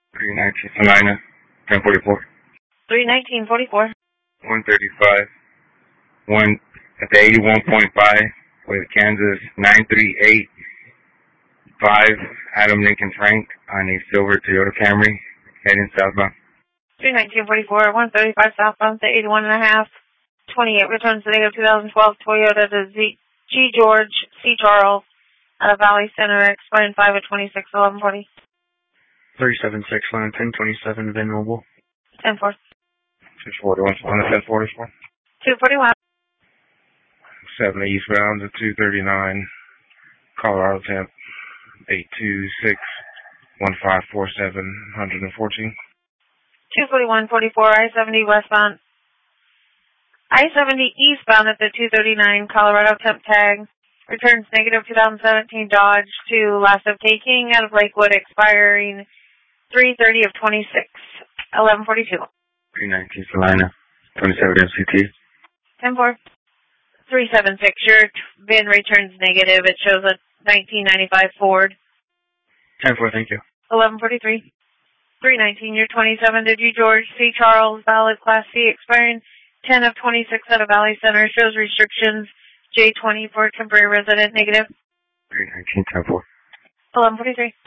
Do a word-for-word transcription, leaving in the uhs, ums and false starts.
three nineteen Salina, ten forty-four. three nineteen forty-four. one thirty-five. One at the eighty-one point five with Kansas nine three eight five Adam Lincoln Frank on a silver Toyota Camry heading southbound. three nineteen forty-four, one thirty-five southbound to eighty-one and a half. twenty-eight returns to negative twenty twelve Toyota to Z, G George C Charles out of Valley Center, expiring five of twenty-six, eleven forty. three seven six, line ten twenty-seven, Vin Mobile. ten four. six forty-one, ten forty-four. two forty-one. seven eastbound to two thirty-nine, Colorado temp, eight two six, one five four seven, one fourteen. two forty-one forty-four, I seventy westbound. I seventy eastbound at the two thirty-nine, Colorado temp tag. Returns negative twenty seventeen Dodge to last of taking out of Lakewood, expiring three thirty of twenty-six, eleven forty-two. three nineteen Salina, twenty-seven M C T. ten four. three seven six, your VIN returns negative. It shows a nineteen ninety-five Ford. ten four, thank you. eleven forty-three. three nineteen, your twenty-seven to G George C Charles, valid Class C, expiring ten of twenty-six out of Valley Center. Shows restrictions. J twenty for temporary resident, negative. three nineteen, ten four. eleven forty-three.